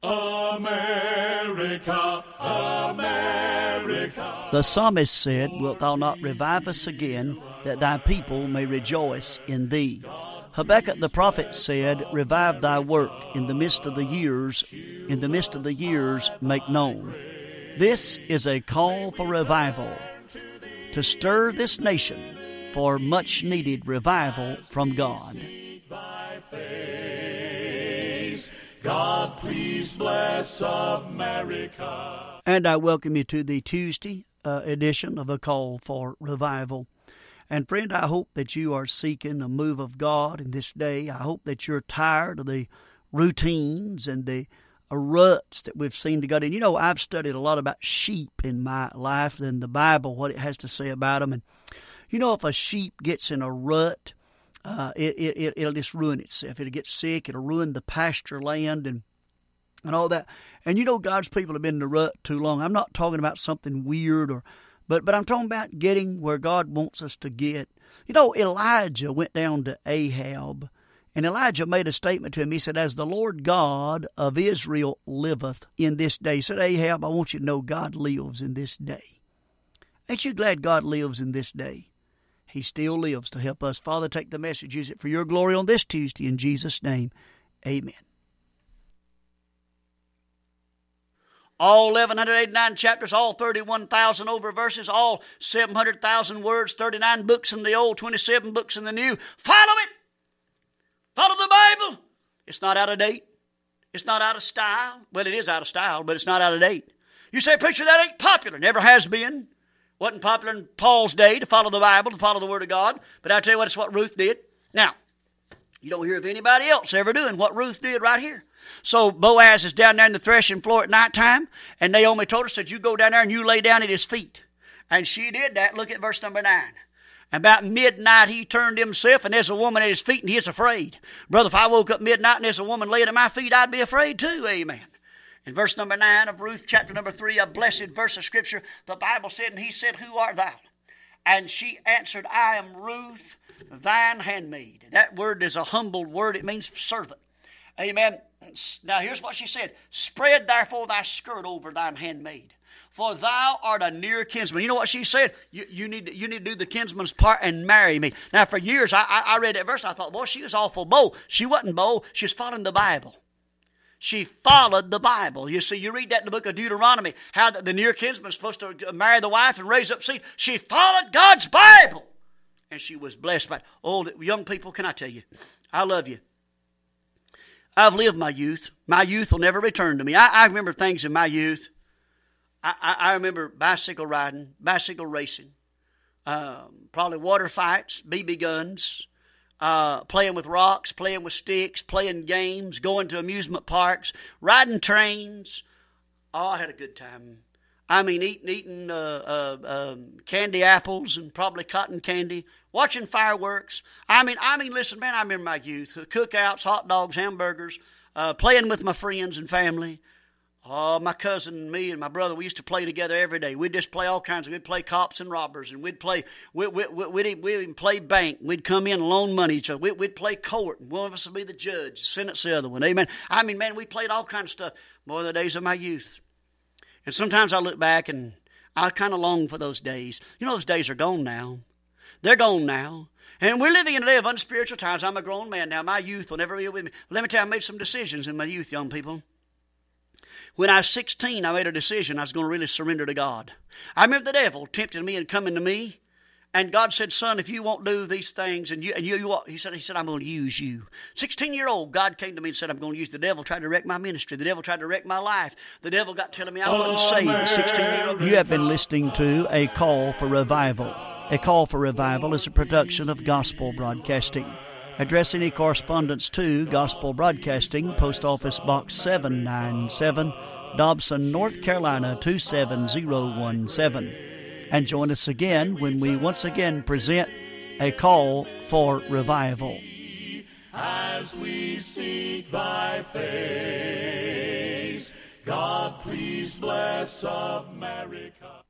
America, America. The psalmist said, "Wilt thou not revive us again, that thy people may rejoice in thee?" Habakkuk the prophet said, "Revive thy work in the midst of the years, make known." This is a call for revival, to stir this nation for much needed revival from God. God, please bless America. And I welcome you to the Tuesday edition of A Call for Revival. And friend, I hope that you are seeking a move of God in this day. I hope that you're tired of the routines and the ruts that we've seen to God. And you know, I've studied a lot about sheep in my life and the Bible, what it has to say about them. And you know, if a sheep gets in a rut, it'll just ruin itself. It'll get sick. It'll ruin the pasture land and all that. And you know, God's people have been in the rut too long. I'm not talking about something weird, but I'm talking about getting where God wants us to get. You know, Elijah went down to Ahab, and Elijah made a statement to him. He said, "As the Lord God of Israel liveth in this day." He said, "Ahab, I want you to know God lives in this day." Ain't you glad God lives in this day? He still lives to help us. Father, take the message, use it for your glory on this Tuesday. In Jesus' name, amen. All 1,189 chapters, all 31,000 over verses, all 700,000 words, 39 books in the Old, 27 books in the New. Follow it. Follow the Bible. It's not out of date. It's not out of style. Well, it is out of style, but it's not out of date. You say, "Preacher, that ain't popular." Never has been. Wasn't popular in Paul's day to follow the Bible, to follow the Word of God. But I tell you what, it's what Ruth did. Now, you don't hear of anybody else ever doing what Ruth did right here. So Boaz is down there in the threshing floor at nighttime, and Naomi told her, said, "You go down there and you lay down at his feet." And she did that. Look at verse number 9. About midnight he turned himself, and there's a woman at his feet, and he is afraid. Brother, if I woke up midnight and there's a woman laying at my feet, I'd be afraid too. Amen. In verse number 9 of Ruth, chapter number 3, a blessed verse of Scripture, the Bible said, "And he said, Who art thou? And she answered, I am Ruth, thine handmaid." That word is a humbled word. It means servant. Amen. Now here's what she said. "Spread therefore thy skirt over thine handmaid, for thou art a near kinsman." You know what she said? You need to do the kinsman's part and marry me. Now for years I read that verse and I thought, boy, she was awful bold. She wasn't bold. She was following the Bible. She followed the Bible. You see, you read that in the book of Deuteronomy, how the near kinsman is supposed to marry the wife and raise up seed. She followed God's Bible, and she was blessed by it. Oh, young people, can I tell you, I love you. I've lived my youth. My youth will never return to me. I remember things in my youth. I remember bicycle riding, bicycle racing, probably water fights, BB guns, playing with rocks, playing with sticks, playing games, going to amusement parks, riding trains. Oh, I had a good time. I mean, eating candy apples and probably cotton candy, watching fireworks. I mean, listen, man, I remember my youth. Cookouts, hot dogs, hamburgers, playing with my friends and family. Oh, my cousin and me and my brother, we used to play together every day. We'd just play all kinds of. We'd play cops and robbers, and we'd even play bank. We'd come in and loan money to each other. We'd play court, and one of us would be the judge, the senate's the other one. Amen. I mean, man, we played all kinds of stuff. Boy, the days of my youth. And sometimes I look back and I kind of long for those days. You know, those days are gone now. They're gone now. And we're living in a day of unspiritual times. I'm a grown man now. My youth will never be with me. Let me tell you, I made some decisions in my youth, young people. When I was 16, I made a decision I was going to really surrender to God. I remember the devil tempted me and coming to me, and God said, "Son, if you won't do these things, he said, I'm going to use you." 16-year-old, God came to me and said, "I'm going to use." The devil tried to wreck my ministry. The devil tried to wreck my life. The devil got telling me I wasn't saved at 16-year-old. You have been listening to A Call for Revival. A Call for Revival is a production of Gospel Broadcasting. Address any correspondence to Gospel Broadcasting, Post Office Box 797, Dobson, North Carolina 27017. And join us again when we once again present A Call for Revival. As we seek thy face, God, please bless America.